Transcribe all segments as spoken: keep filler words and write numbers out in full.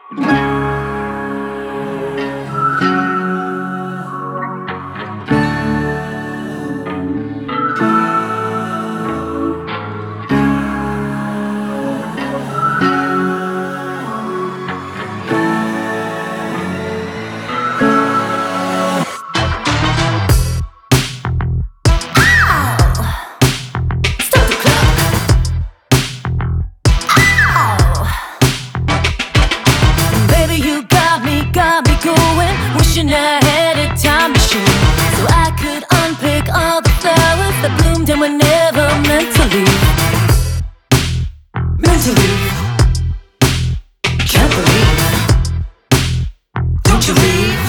Wishing I had a time machine so I could unpick all the flowers that bloomed and were never meant to leave. Meant to leave. Can't believe. Don't you leave.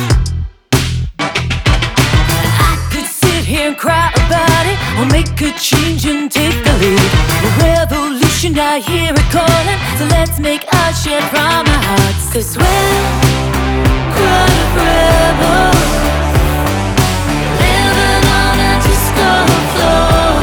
I could sit here and cry about it, or make a change and take the lead. A revolution, I hear it calling, so let's make our share from our hearts. 'Cause we're cry rebels, living on a disco floor.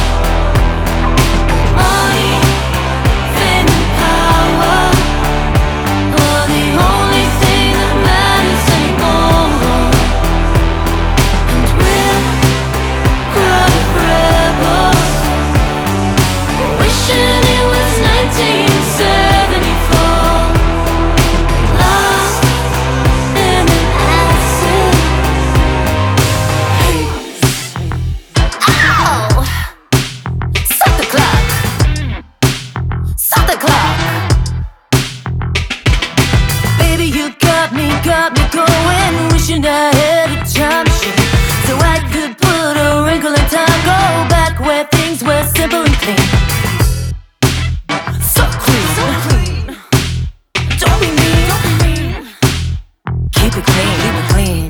Money, fame and power are the only thing that matters anymore. And we're cry rebels, wishing it was nineteen seventy-four. Lost in an acid haze. Ow! Stop the clock. Stop the clock. Baby, you got me, got me going, wishing I had a time machine so I could put a wrinkle in time, go back where things were simple and clean. So clean, so clean. Don't be mean, don't be mean. Keep it clean, keep it clean.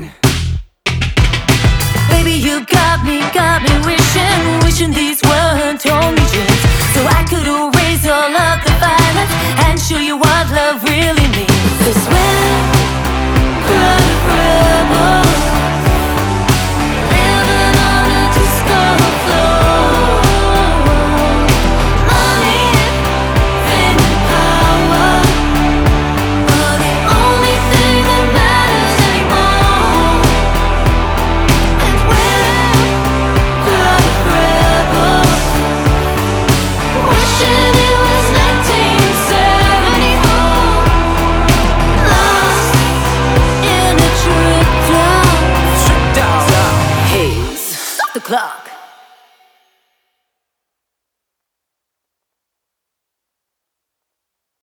Baby, you got me, got me wishing, wishing these weren't only dreams, so I could erase all of the violence and show you what love really